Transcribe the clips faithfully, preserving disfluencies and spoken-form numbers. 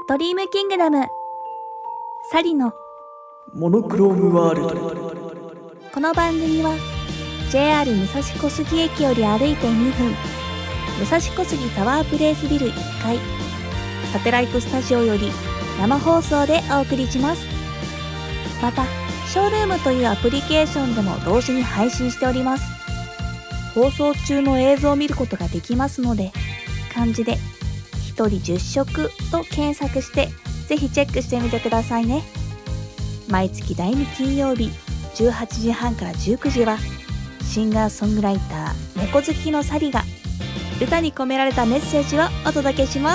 ドリームキングダムサリのモノクロームワールド。 この番組は ジェイアール 武蔵小杉駅より歩いてにふん、武蔵小杉タワープレイスビルいっかい、サテライトスタジオより生放送でお送りします。またショールームというアプリケーションでも同時に配信しております。放送中の映像を見ることができますので、漢字でひとりじゅっしょくと検索してぜひチェックしてみてくださいね。毎月だいに金曜日じゅうはちじはんからじゅうくじはシンガーソングライター猫好きのサリが歌に込められたメッセージをお届けします。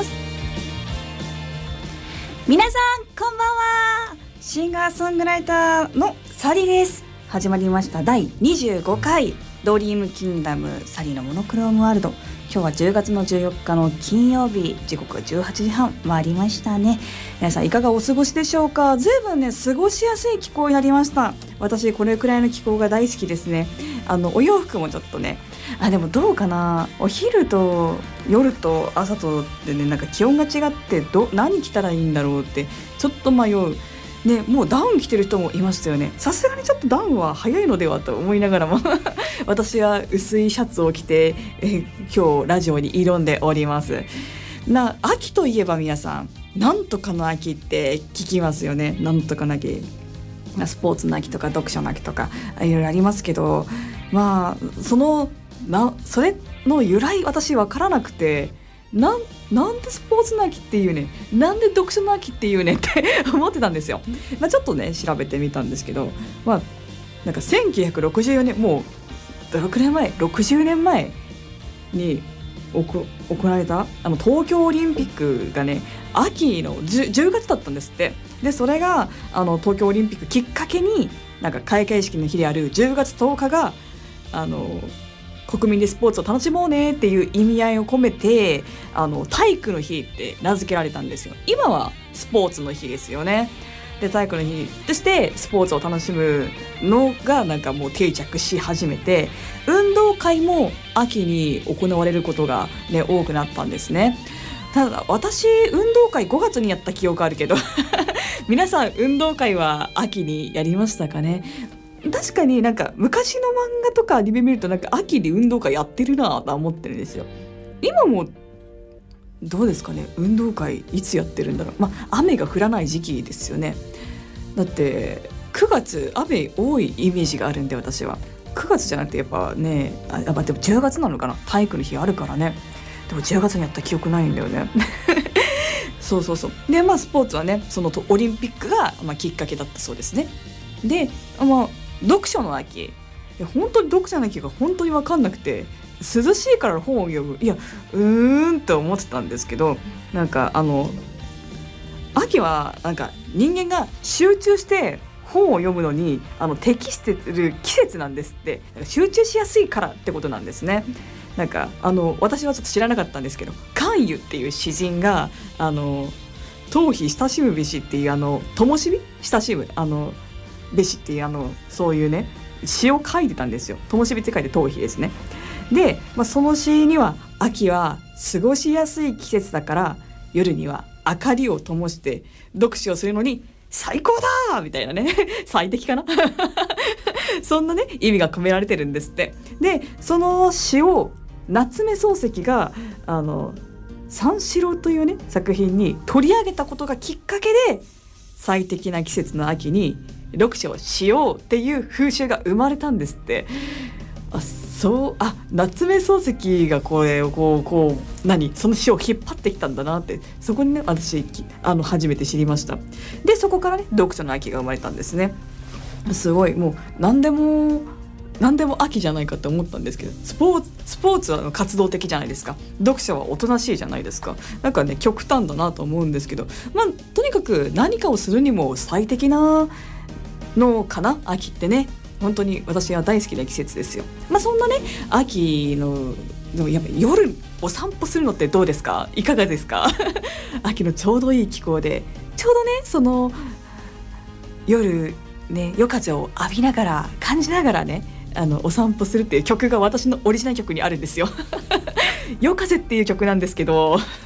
皆さんこんばんは。シンガーソングライターのサリです。始まりましただいにじゅうごかいドリームキングダムサリのモノクロームワールド。今日はじゅうがつのじゅうよっかの金曜日、時刻はじゅうはちじはん回りましたね。皆さんいかがお過ごしでしょうか。ずいぶんね過ごしやすい気候になりました。私これくらいの気候が大好きですね。あのお洋服もちょっとね、あでもどうかな、お昼と夜と朝とでね、なんか気温が違ってど何着たらいいんだろうってちょっと迷うね。もうダウン着てる人もいましたよね。さすがにちょっとダウンは早いのではと思いながらも私は薄いシャツを着てえ今日ラジオに挑んでおります。な秋といえば皆さんなんとかの秋って聞きますよね。なんとかの秋、スポーツの秋とか読書の秋とかいろいろありますけど、まあそのなそれの由来私分からなくて、なんなんでスポーツの秋っていうね、なんで読書の秋っていうねって思ってたんですよ。まあ、ちょっとね調べてみたんですけど、まあなんかせんきゅうひゃくろくじゅうよねん、もうどのくらい前、ろくじゅうねんまえに行われたあの東京オリンピックがね秋の 10, じゅうがつだったんですって。でそれがあの東京オリンピックきっかけに、なんか開会式の日であるじゅうがつとおかがあの国民でスポーツを楽しもうねっていう意味合いを込めて、あの体育の日って名付けられたんですよ。今はスポーツの日ですよね。で体育の日としてスポーツを楽しむのがなんかもう定着し始めて、運動会も秋に行われることが、ね、多くなったんですね。ただ私運動会ごがつにやった記憶あるけど皆さん運動会は秋にやりましたかね。確かになんか昔の漫画とかアニメ見るとなんか秋で運動会やってるなと思ってるんですよ。今もどうですかね、運動会いつやってるんだろう。まあ雨が降らない時期ですよね。だってくがつ雨多いイメージがあるんで、私はくがつじゃなくてやっぱね、あやっぱでもじゅうがつなのかな、体育の日あるからね。でもじゅうがつにやった記憶ないんだよねそうそうそう。でまあスポーツはね、そのオリンピックが、まあ、きっかけだったそうですね。でまあ読書の秋、本当に読書の秋が本当に分かんなくて、涼しいから本を読む、いやうーんと思ってたんですけど、なんかあの秋はなんか人間が集中して本を読むのにあの適してる季節なんですって。集中しやすいからってことなんですね。なんかあの私はちょっと知らなかったんですけど、関羽っていう詩人があの頭皮親しむべしっていう、あの灯火親しむあのべしっていうあのそういうね詩を書いてたんですよ。灯火って書いて頭皮ですね。で、まあ、その詩には秋は過ごしやすい季節だから夜には明かりを灯して読書をするのに最高だみたいなね最適かなそんなね意味が込められてるんですって。でその詩を夏目漱石があの三四郎というね作品に取り上げたことがきっかけで、最適な季節の秋に読書をしようっていう風習が生まれたんですって。あそうあ夏目漱石がこれをこうこう何その詩を引っ張ってきたんだなって、そこにね私あの初めて知りました。でそこからね読書の秋が生まれたんですね。すごいもう何でも何でも秋じゃないかって思ったんですけど、スポーツスポーツは活動的じゃないですか。読書はおとなしいじゃないですか。なんかね極端だなと思うんですけど、まあとにかく何かをするにも最適なのかな、秋ってね。本当に私は大好きな季節ですよ。まあそんなね秋のやっぱ夜お散歩するのってどうですか、いかがですか秋のちょうどいい気候で、ちょうどねその夜ね夜風を浴びながら感じながらねあのお散歩するっていう曲が私のオリジナル曲にあるんですよ夜風っていう曲なんですけど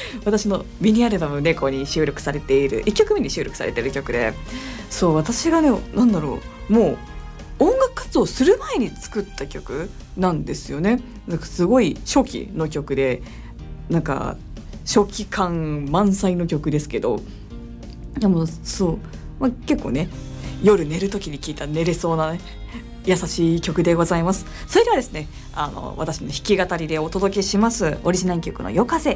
私のミニアルバム猫に収録されているいっきょくめに収録されている曲で、そう私がねなんだろうもう音楽活動する前に作った曲なんですよね。なんかすごい初期の曲でなんか初期感満載の曲ですけど、でもそう、まあ、結構ね夜寝る時に聴いた寝れそうなね優しい曲でございます。それではですねあの私の弾き語りでお届けしますオリジナル曲の夜風。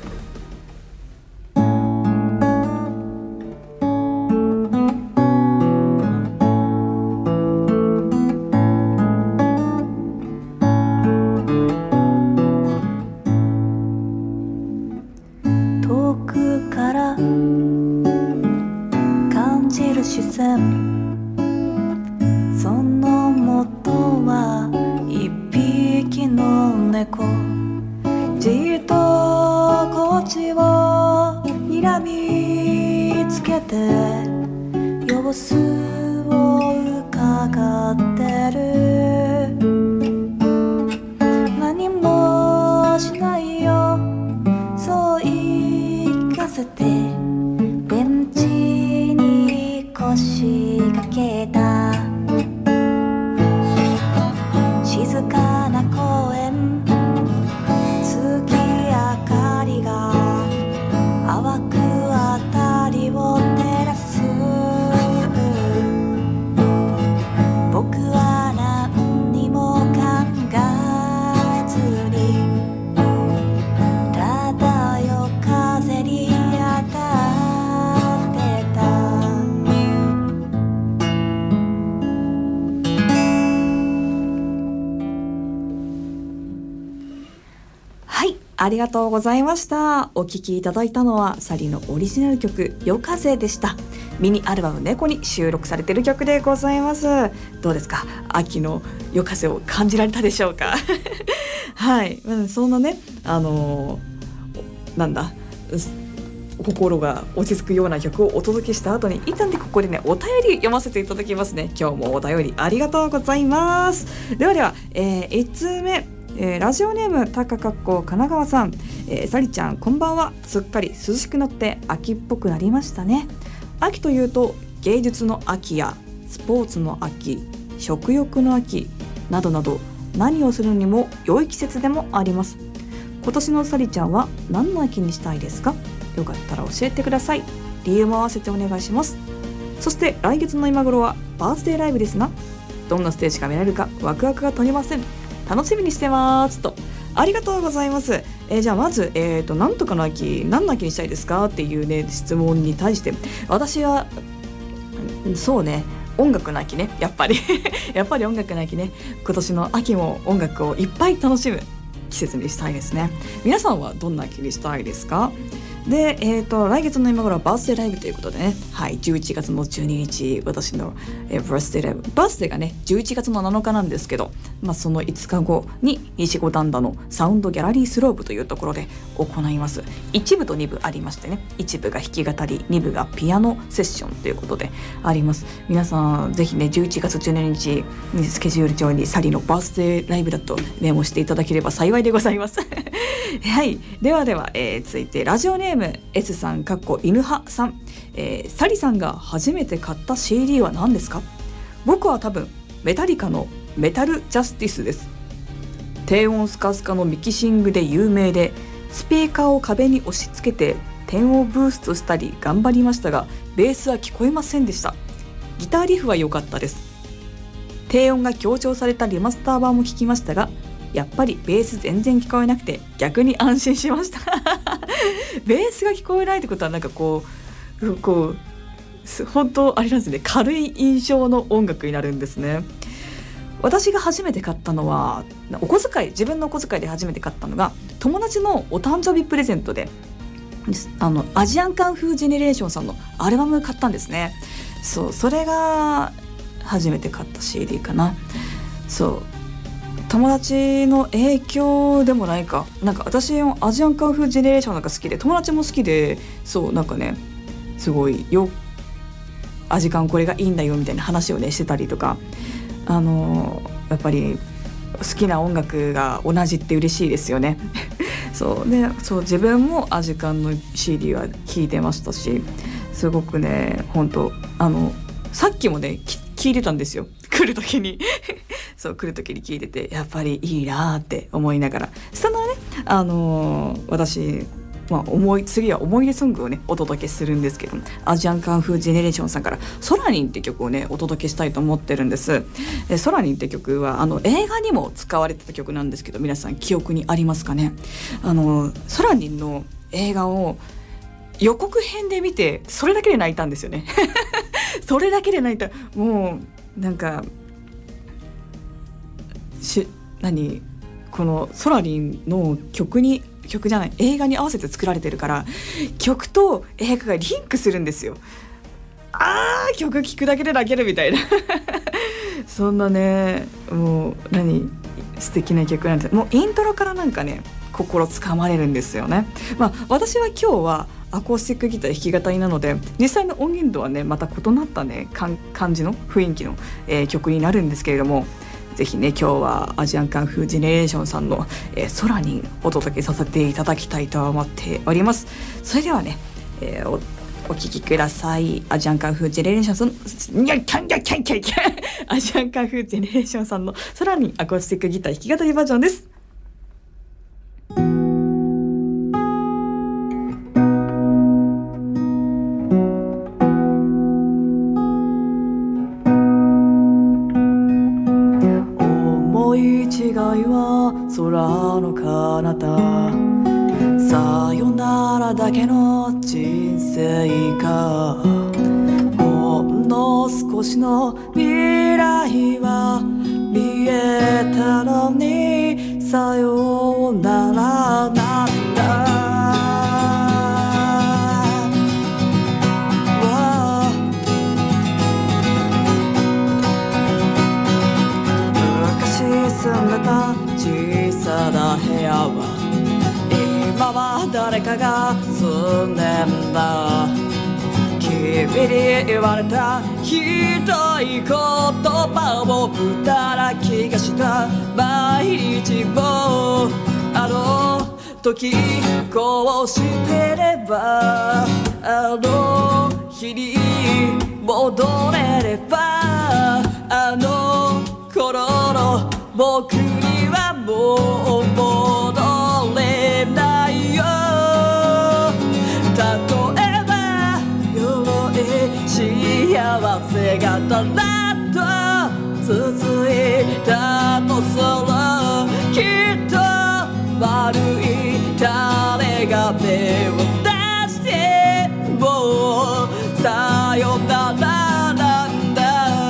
遠くから感じる視線、その元は一匹の猫、じっとこっちを睨みつけて様子を伺ってる。何もしないよそう言い聞かせてベンチに腰掛けた。静かな公園、月明かりが淡く辺りを照らす。僕は何にも考えずにただ夜風に当たってた。 はい、ありがとうございました。お聴きいただいたのはサリのオリジナル曲夜風でした。ミニアルバム猫に収録されている曲でございます。どうですか、秋の夜風を感じられたでしょうかはい、そんなねあのー、なんだ心が落ち着くような曲をお届けした後に一旦でここでねお便り読ませていただきますね。今日もお便りありがとうございます。ではでは、えー、いちつうめ、えー、ラジオネームたかかっこ神奈川さん、えー、さりちゃんこんばんは。すっかり涼しくなって秋っぽくなりましたね。秋というと芸術の秋やスポーツの秋、食欲の秋などなど何をするにも良い季節でもあります。今年のさりちゃんは何の秋にしたいですか？よかったら教えてください。理由も合わせてお願いします。そして来月の今頃はバースデーライブですが、どんなステージが見られるかワクワクが取れません。楽しみにしてますと。ありがとうございます。えー、じゃあまず、えーと、なんとかの秋、何の秋にしたいですかっていうね質問に対して、私はそうね音楽の秋ね、やっぱりやっぱり音楽の秋ね。今年の秋も音楽をいっぱい楽しむ季節にしたいですね。皆さんはどんな秋にしたいですか？で、えーと、来月の今頃はバースデーライブということでね、はい、じゅういちがつのじゅうににち私の、えー、バースデーライブ、バースデーがねじゅういちがつのなのかなんですけど、まあ、そのいつかごに西五反田のサウンドギャラリースローブというところで行います。いちぶとにぶありましてね、いちぶが弾き語り、にぶがピアノセッションということであります。皆さんぜひねじゅういちがつじゅうににちにスケジュール上にサリのバースデーライブだとメモしていただければ幸いでございますはい、ではでは、えー、続いてラジオネーム S さんかっこ犬派さん、えー、サリさんが初めて買った シーディー は何ですか？僕は多分メタリカのメタルジャスティスです。低音スカスカのミキシングで有名で、スピーカーを壁に押し付けて点をブーストしたり頑張りましたが、ベースは聞こえませんでした。ギターリフは良かったです。低音が強調されたリマスター版も聞きましたが、やっぱりベース全然聞こえなくて逆に安心しましたベースが聞こえないってことはなんかこうこう本当あれなんですね、軽い印象の音楽になるんですね。私が初めて買ったのはお小遣い、自分のお小遣いで初めて買ったのが友達のお誕生日プレゼントで、あのアジアンカンフージェネレーションさんのアルバム買ったんですね。そう、それが初めて買った シーディー かな。そう友達の影響でもないか、なんか私アジアンカンフージェネレーションなんか好きで、友達も好きで、そうなんかねすごいよアジカンこれがいいんだよみたいな話をねしてたりとか、あのー、やっぱり好きな音楽が同じって嬉しいですよねそうでそう自分もアジカンの シーディー は聴いてましたし、すごくね本当あのさっきもね聴いてたんですよ、来る時にそう来る時に聴いてて、やっぱりいいなって思いながら、そのねあのー、私まあ、思い次は思い出ソングをねお届けするんですけど、アジアンカンフージェネレーションさんからソラニンって曲をねお届けしたいと思ってるんです。でソラニンって曲はあの映画にも使われてた曲なんですけど、皆さん記憶にありますかね。あのソラニンの映画を予告編で見てそれだけで泣いたんですよねそれだけで泣いた。もうなんかし何このソラリンの曲に曲じゃない映画に合わせて作られてるから、曲と映画がリンクするんですよ。あー曲聴くだけで泣けるみたいなそんなねもう何素敵な曲なんです。もうイントロからなんかね心つかまれるんですよね。まあ私は今日はアコースティックギター弾き語りなので、実際の音源とはねまた異なったね感じの雰囲気の、えー、曲になるんですけれども、ぜひね今日はアジアンカンフージェネレーションさんの、えー、ソラニンお届けさせていただきたいと思っております。それではね、えー、お, お聴きください。アジアンカンフージェネレーションさんのアジアンカンフージェネレーションさんのソラニンアコースティックギター弾き語りバージョンです。 空の彼方、さよならだけの人生か、ほんの少しの未来は見えたのに、さよならなんだ。昔住んでた小さな部屋は今は誰かが住んでんだ。君に言われたひどい言葉を打たら気がした毎日も、あの時こうしてればあの日に戻れれば、あの頃の僕にはもう戻れないよ。例えば鎧幸せがただと続いたとする、きっと悪い誰が目を出してもさよならなんだ。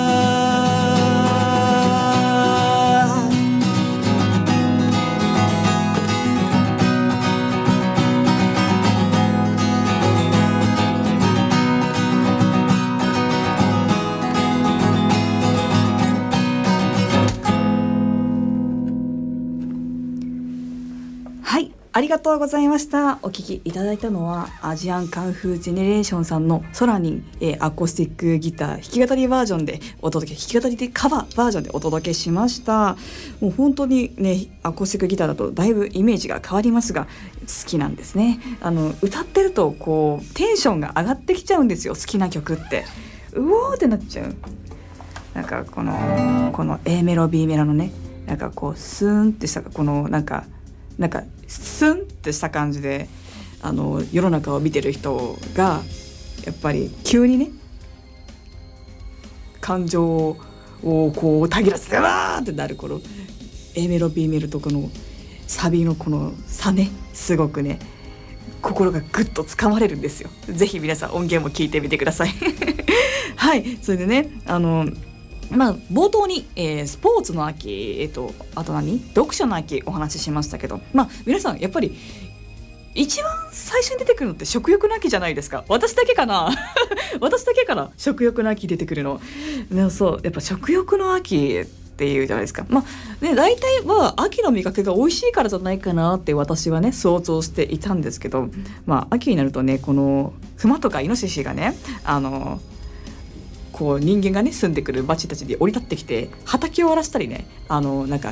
ありがとうございました。お聴きいただいたのはアジアンカンフージェネレーションさんのソラニン、えー、アコースティックギター弾き語りバージョンでお届け、弾き語りでカバーバージョンでお届けしました。もう本当にねアコースティックギターだとだいぶイメージが変わりますが好きなんですね。あの歌ってるとこうテンションが上がってきちゃうんですよ。好きな曲ってうおーってなっちゃう。なんかこのこの A メロ B メロのねなんかこうスーンってしたこのなんかなんかスンってした感じであの世の中を見てる人がやっぱり急にね感情をこうたぎらせてわーってなる頃 A メロ B メロとこのサビのこの差ねすごくね心がぐっとつかまれるんですよ。ぜひ皆さん音源も聞いてみてくださいはいそれでねあのまあ、冒頭に、えー、スポーツの秋、えー、とあと何読書の秋お話ししましたけど、まあ、皆さんやっぱり一番最初に出てくるのって食欲の秋じゃないですか。私だけかな私だけかな食欲の秋出てくるの。ね、そうやっぱ食欲の秋っていうじゃないですか。まあね、大体は秋の味覚が美味しいからじゃないかなって私はね想像していたんですけど、まあ、秋になるとねこの熊とかイノシシがねあのこう人間がね住んでくる町たちで降り立ってきて畑を荒らしたりねあのなんか木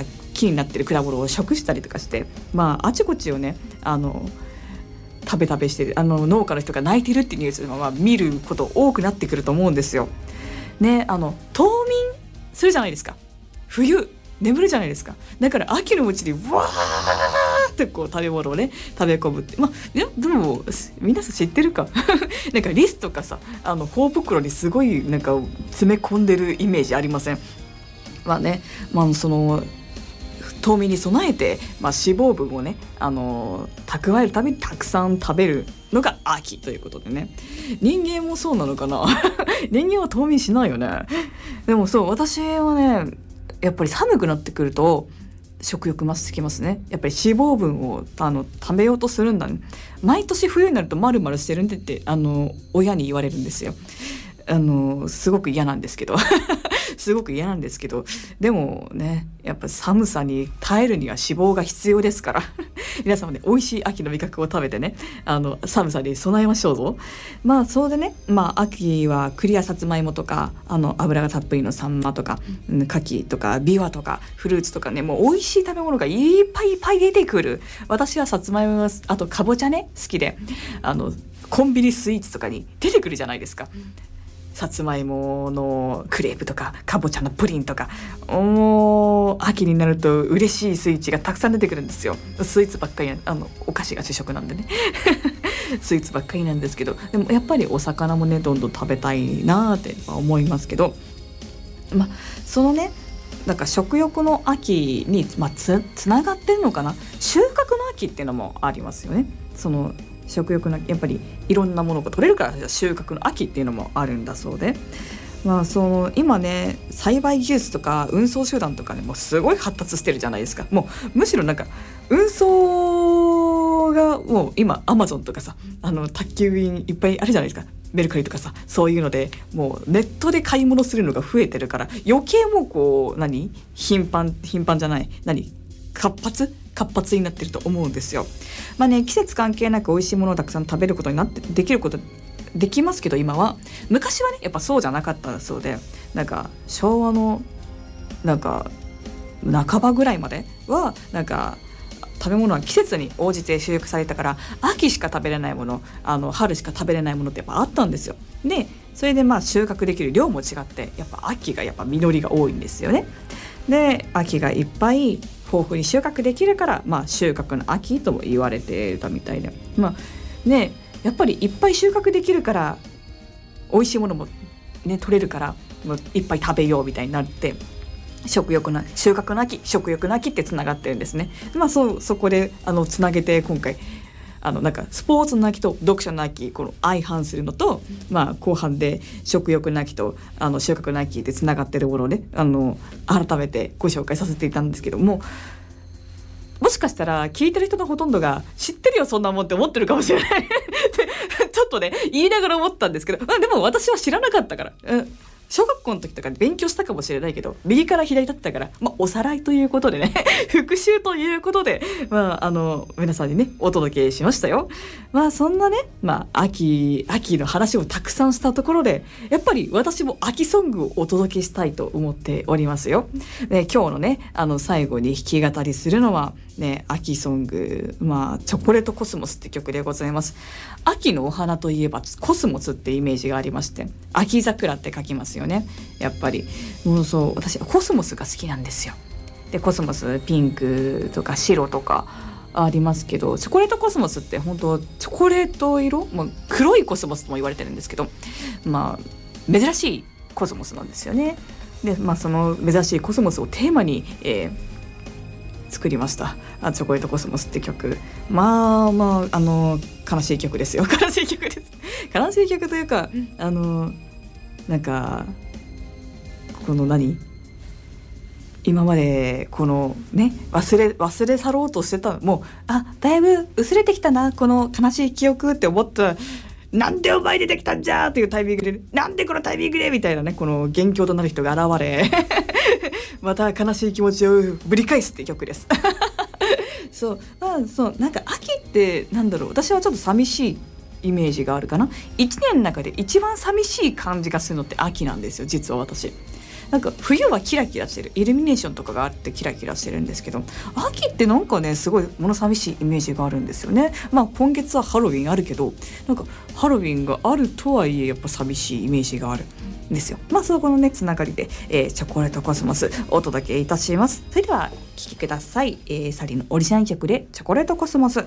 木になってる果物を食したりとかして、まあ、あちこちをねあの食べ食べしてるあの農家の人が泣いてるっていうニュースを、まあ、見ること多くなってくると思うんですよ。ね、あの冬眠するじゃないですか。冬眠るじゃないですか。だから秋のうちにわーってこう食べ物をね食べ込むって、まあ、で, でも皆さん知ってるかなんかリスとかさあの頬袋にすごいなんか詰め込んでるイメージありません？まあね、まあ、その冬眠に備えて、まあ、脂肪分をねあの蓄えるためにたくさん食べるのが秋ということでね。人間もそうなのかな人間は冬眠しないよね。でもそう私はねやっぱり寒くなってくると食欲増してきますね。やっぱり脂肪分をあの食べようとするんだね。毎年冬になると丸々してるんでってあの親に言われるんですよ。あのすごく嫌なんですけどすごく嫌なんですけどでもねやっぱ寒さに耐えるには脂肪が必要ですから皆さんもね美味しい秋の味覚を食べてねあの寒さに備えましょうぞ。まあそうでね、まあ秋は栗やさつまいもとかあの油がたっぷりのサンマとか牡蠣とかビワとかフルーツとかねもう美味しい食べ物がいっぱいいっぱい出てくる。私はさつまいもがあとかぼちゃね好きであのコンビニスイーツとかに出てくるじゃないですか。さつまいものクレープとかかぼちゃのプリンとかもう秋になると嬉しいスイーツがたくさん出てくるんですよ。スイーツばっかりあのお菓子が主食なんでねスイーツばっかりなんですけどでもやっぱりお魚もねどんどん食べたいなって思いますけど、まあそのねなんか食欲の秋に、まあ、つ, つながってるのかな。収穫の秋っていうのもありますよね。その食欲のやっぱりいろんなものが取れるから収穫の秋っていうのもあるんだそうで、まあ、その今ね栽培技術とか運送手段とかねもうすごい発達してるじゃないですか。もうむしろなんか運送がもう今アマゾンとかさあの宅急便いっぱいあるじゃないですか。メルカリとかさそういうのでもうネットで買い物するのが増えてるから余計もうこう何頻繁頻繁じゃない何活発活発になってると思うんですよ。まあね季節関係なく美味しいものをたくさん食べることになってできることできますけど今は昔はねやっぱそうじゃなかったそうでなんか昭和のなんか半ばぐらいまではなんか食べ物は季節に応じて収穫されたから秋しか食べれないものあの春しか食べれないものってやっぱあったんですよ。でそれでまあ収穫できる量も違ってやっぱ秋がやっぱ実りが多いんですよね。で秋がいっぱい豊富に収穫できるから、まあ、収穫の秋とも言われてたみたいで、まあね、やっぱりいっぱい収穫できるから美味しいものも、ね、取れるからもういっぱい食べようみたいになって食欲な収穫の秋食欲の秋ってつながってるんですね。まあ、そ, そこであのつなげて今回あのなんかスポーツの秋と読書の秋この相反するのと、まあ、後半で食欲の秋とあの収穫の秋でつながってるものをねあの改めてご紹介させていたんですけども、もしかしたら聞いてる人のほとんどが知ってるよそんなもんって思ってるかもしれないちょっとね言いながら思ったんですけど、あでも私は知らなかったから、うん、小学校の時とか勉強したかもしれないけど右から左だったから、まあ、おさらいということでね復習ということで、まあ、あの皆さんにねお届けしましたよ。まあそんなね、まあ、秋秋の話をたくさんしたところでやっぱり私も秋ソングをお届けしたいと思っておりますよ。で今日のねあの最後に弾き語りするのはね、秋ソング、まあ、チョコレートコスモスって曲でございます。秋のお花といえばコスモスってイメージがありまして秋桜って書きますよね。やっぱりもうそう私はコスモスが好きなんですよ。でコスモスピンクとか白とかありますけどチョコレートコスモスって本当チョコレート色、まあ、黒いコスモスとも言われてるんですけど、まあ、珍しいコスモスなんですよね。で、まあ、その珍しいコスモスをテーマに、えー作りましたチョコレートコスモスって曲。まあまああの悲しい曲ですよ悲しい曲です悲しい曲というかあのなんかこの何今までこのね忘れ忘れ去ろうとしてたもうあだいぶ薄れてきたなこの悲しい記憶って思ったなんでお前出てきたんじゃーっていうタイミングでなんでこのタイミングでみたいなねこの元凶となる人が現れまた悲しい気持ちをぶり返すって曲ですそう、まあ、そうなんか秋ってなんだろう私はちょっと寂しいイメージがあるかな。一年の中で一番寂しい感じがするのって秋なんですよ実は私。 なんか冬はキラキラしてる、イルミネーションとかがあってキラキラしてるんですけど、秋ってなんかねすごい物寂しいイメージがあるんですよね。まあ今月はハロウィンあるけど、なんかハロウィンがあるとはいえやっぱ寂しいイメージがあるですよ。まあそこのねつながりで、えー、チョコレートコスモスお届けいたします。それでは聴きください、えー、サリのオリジナル曲でチョコレートコスモス。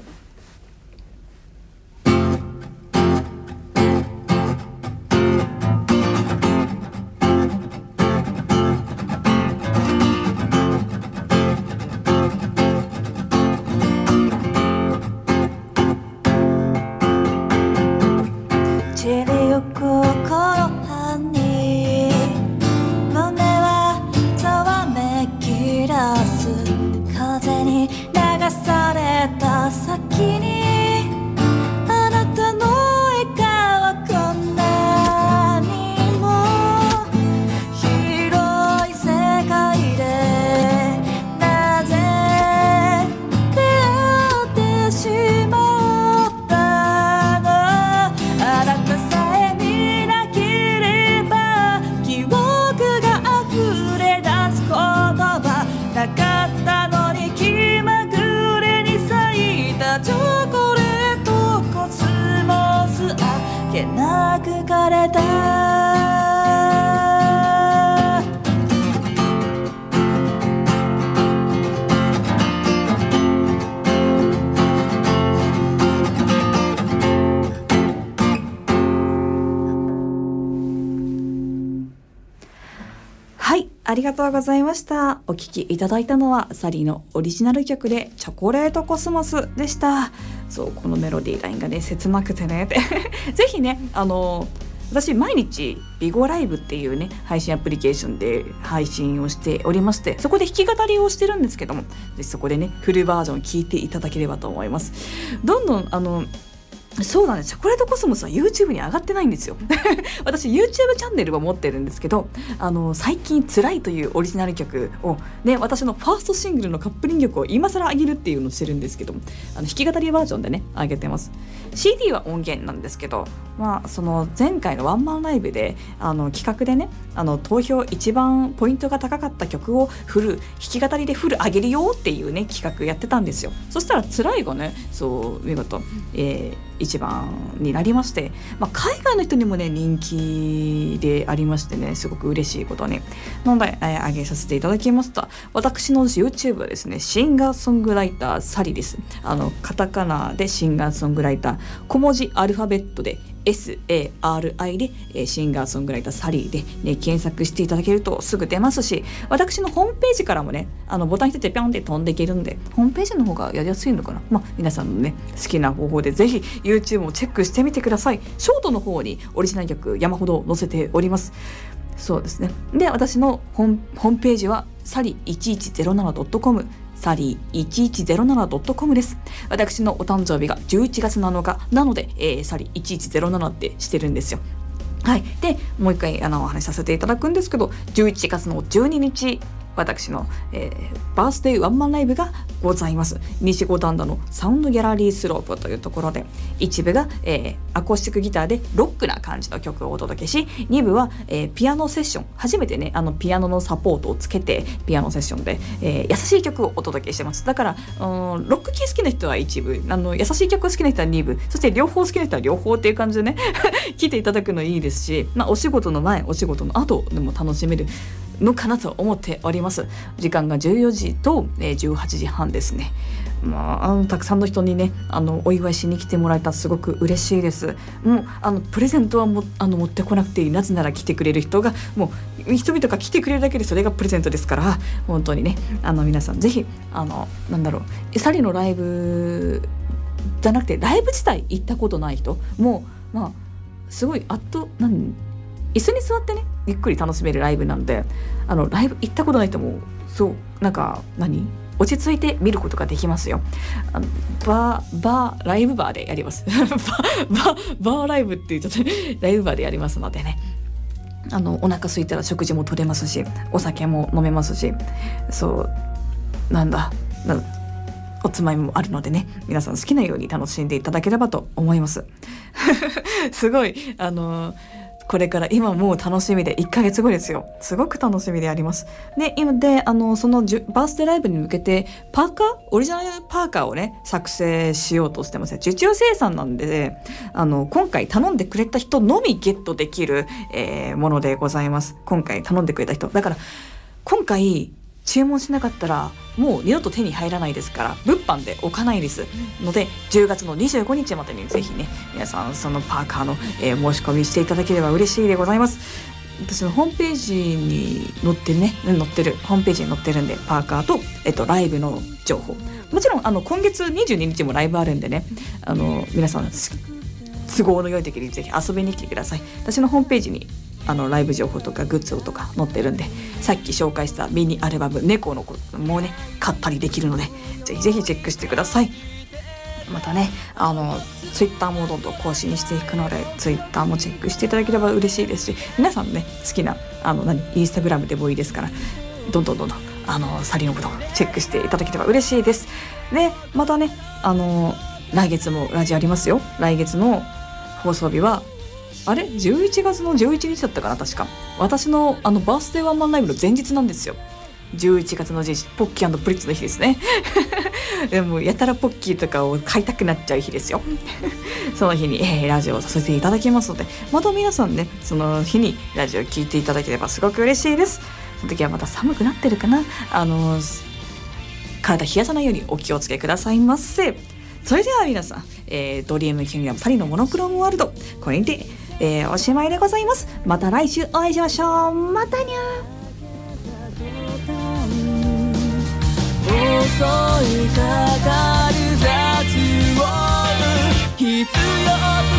ありがとうございました。お聴きいただいたのはサリーのオリジナル曲でチョコレートコスモスでした。そう、このメロディーラインがね切なくてねってぜひね、あの私毎日ビゴライブっていうね配信アプリケーションで配信をしておりまして、そこで弾き語りをしてるんですけども、ぜひそこでねフルバージョン聴いていただければと思います。どんどんあのそうなんです。チョコレートコスモスは YouTube に上がってないんですよ私 YouTube チャンネルを持ってるんですけど、あの最近辛いというオリジナル曲をね、私のファーストシングルのカップリング曲を今更上げるっていうのをしてるんですけど、あの弾き語りバージョンでね上げてます。 シーディー は音源なんですけど、まあその前回のワンマンライブであの企画でね、あの投票一番ポイントが高かった曲をフル弾き語りでフル上げるよっていうね企画やってたんですよ。そしたら辛いがね、そう見事、えー一番になりまして、まあ、海外の人にもね人気でありましてね、すごく嬉しいことになので、えー、上げさせていただきました。私の YouTube はですね、シンガーソングライターサリです。あのカタカナでシンガーソングライター、小文字アルファベットで エスエーアールアイ で、えー、シンガーソングライターサリーで、ね、検索していただけるとすぐ出ますし、私のホームページからもねあのボタン一つでピョンって飛んでいけるんで、ホームページの方がやりやすいのかな。まあ皆さんのね好きな方法でぜひ YouTube もチェックしてみてください。ショートの方にオリジナル曲山ほど載せております。そうですね。で、私のホーム、ホームページはサリいちいちゼロななドットコム、サリーいちいちゼロななドットコム です。私のお誕生日がじゅういちがつなのかなので、えー、サリいちいちゼロななってしてるんですよ。はい。で、もう一回あのお話しさせていただくんですけど、じゅういちがつのじゅうににち私の、えー、バースデーワンマンライブがございます。西五反田のサウンドギャラリースロープというところで、一部が、えー、アコースティックギターでロックな感じの曲をお届けし、二部は、えー、ピアノセッション、初めてねあのピアノのサポートをつけてピアノセッションで、えー、優しい曲をお届けしてます。だから、うん、ロック系好きな人は一部、あの優しい曲好きな人は二部、そして両方好きな人は両方っていう感じでね聴いていただくのいいですし、まあ、お仕事の前お仕事の後でも楽しめるのかなと思っております。時間がじゅうよじと、えー、じゅうはちじはんですね。まあ、あのたくさんの人にねあのお祝いしに来てもらえたらすごく嬉しいです。もうあのプレゼントはもあの持ってこなくていい、なぜなら来てくれる人がもう人々が来てくれるだけでそれがプレゼントですから、本当にねあの皆さんぜひあのなんだろうサリのライブじゃなくてライブ自体行ったことない人もうまあすごいあっと何椅子に座ってねゆっくり楽しめるライブなんで、あのライブ行ったことない人もそうなんか何落ち着いて見ることができますよ。あのバーバーライブバーでやりますバーバーバーライブって言っちゃってライブバーでやりますのでね、あのお腹空いたら食事も取れますし、お酒も飲めますし、そうなんだなおつまみもあるのでね、皆さん好きなように楽しんでいただければと思いますすごいあのこれから今もう楽しみでいっかげつごですよ。すごく楽しみであります。で、今で、あの、そのバースデーライブに向けて、パーカーオリジナルパーカーをね、作成しようとしてます。受注生産なんで、あの、今回頼んでくれた人のみゲットできる、えー、ものでございます。今回頼んでくれた人。だから、今回、注文しなかったらもう二度と手に入らないですから、物販で置かないですので、じゅうがつのにじゅうごにちまでにぜひね、皆さんそのパーカーの、えー、申し込みしていただければ嬉しいでございます。私のホームページに載ってるね、載ってるホームページに載ってるんで、パーカーと、えっと、ライブの情報、もちろんあの今月にじゅうににちもライブあるんでね、あの皆さん都合の良い時にぜひ遊びに来てください。私のホームページにあのライブ情報とかグッズとか載ってるんで、さっき紹介したミニアルバム猫の子もね買ったりできるので、ぜひぜひチェックしてください。またね、あのツイッターもどんどん更新していくので、ツイッターもチェックしていただければ嬉しいですし、皆さんね好きなあの何インスタグラムでもいいですから、どんどんどんどんあのサリのことチェックしていただければ嬉しいです。で、またね、あの来月もラジオありますよ。来月の放送日はあれじゅういちがつのじゅういちにちだったかな、確か私のあのバースデーワンマンライブの前日なんですよ。じゅういちがつのじゅういちにち、ポッキー&プリッツの日ですねでもやたらポッキーとかを買いたくなっちゃう日ですよその日に、えー、ラジオをさせていただきますので、また皆さんねその日にラジオを聞いていただければすごく嬉しいです。その時はまた寒くなってるかな、あのー、体冷やさないようにお気をつけくださいませ。それでは皆さん、えー、ドリームキングダムサリのモノクロームワールド、これにて、えー、おしまいでございます。また来週お会いしましょう。またにゃ襲いかかる雑音必要